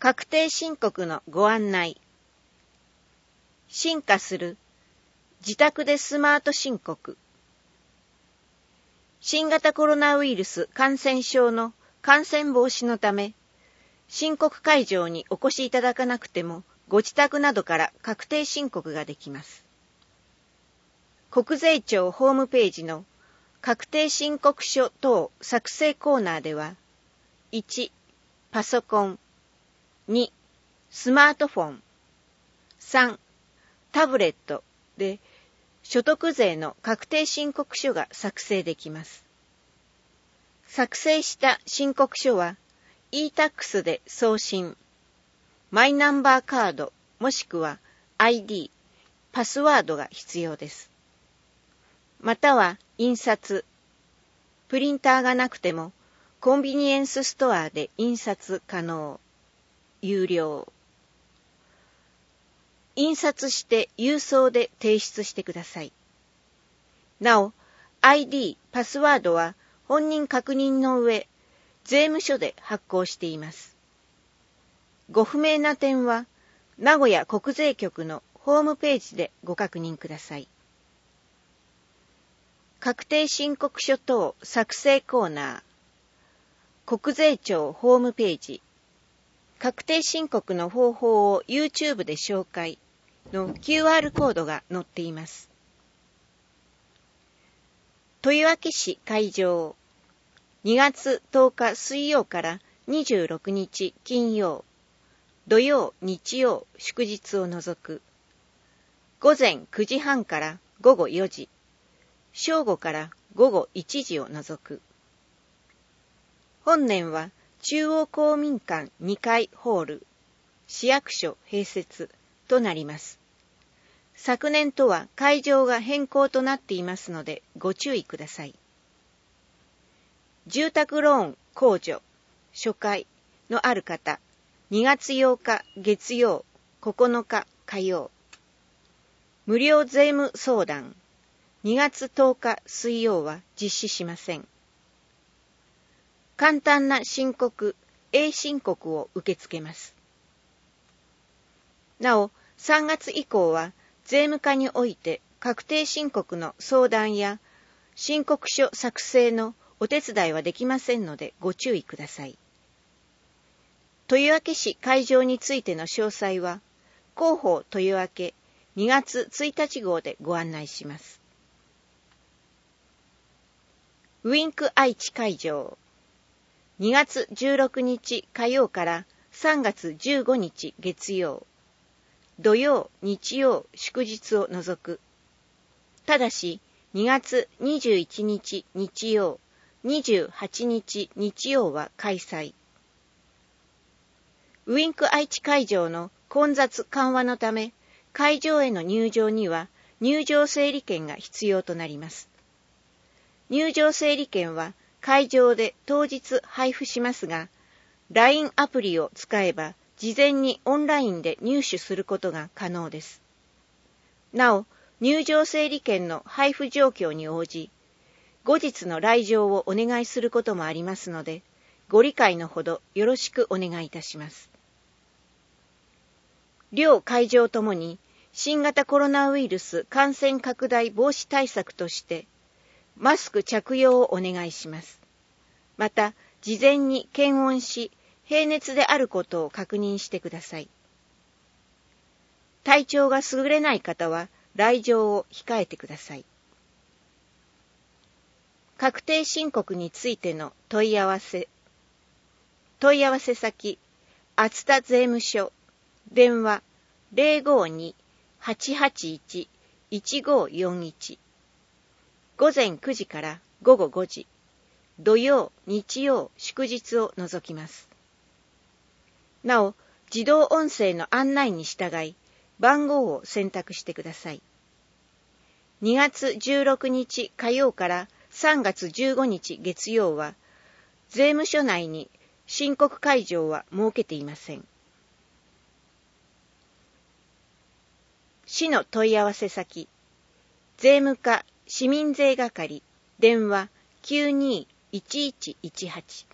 確定申告のご案内。進化する自宅でスマート申告。新型コロナウイルス感染症の感染防止のため、申告会場にお越しいただかなくても、ご自宅などから確定申告ができます。国税庁ホームページの確定申告書等作成コーナーでは、1、パソコン、2、スマートフォン、3、タブレットで所得税の確定申告書が作成できます。作成した申告書は e-tax で送信、マイナンバーカードもしくは ID、パスワードが必要です。または印刷、プリンターがなくてもコンビニエンスストアで印刷可能、有料。印刷して郵送で提出してください。なお、ID、パスワードは本人確認の上、税務署で発行しています。ご不明な点は、名古屋国税局のホームページでご確認ください。確定申告書等作成コーナー、国税庁ホームページ、確定申告の方法を YouTube で紹介の QR コードが載っています。豊明市会場、2月10日水曜から26日金曜、土曜、日曜、祝日を除く、午前9時半から午後4時、正午から午後1時を除く。本年は中央公民館2階ホール、市役所併設となります。昨年とは会場が変更となっていますのでご注意ください。住宅ローン控除、初回のある方、2月8日月曜、9日火曜。無料税務相談、2月10日水曜は実施しません。簡単な申告、A 申告を受け付けます。なお、3月以降は税務課において確定申告の相談や申告書作成のお手伝いはできませんのでご注意ください。豊明市会場についての詳細は広報豊明2月1日号でご案内します。ウィンク愛知会場、2月16日火曜から3月15日月曜、土曜、日曜、祝日を除く。ただし、2月21日日曜、28日日曜は開催。ウィンク愛知会場の混雑緩和のため、会場への入場には入場整理券が必要となります。入場整理券は会場で当日配布しますが、LINE アプリを使えば事前にオンラインで入手することが可能です。なお、入場整理券の配布状況に応じ、後日の来場をお願いすることもありますので、ご理解のほどよろしくお願いいたします。両会場ともに新型コロナウイルス感染拡大防止対策として、マスク着用をお願いします。また、事前に検温し、平熱であることを確認してください。体調が優れない方は来場を控えてください。確定申告についての問い合わせ。問い合わせ先、熱田税務署、電話 052-881-1541。午前9時から午後5時、土曜、日曜、祝日を除きます。なお、自動音声の案内に従い、番号を選択してください。2月16日火曜から3月15日月曜は、税務署内に申告会場は設けていません。市の問い合わせ先、税務課市民税係、電話 92-1118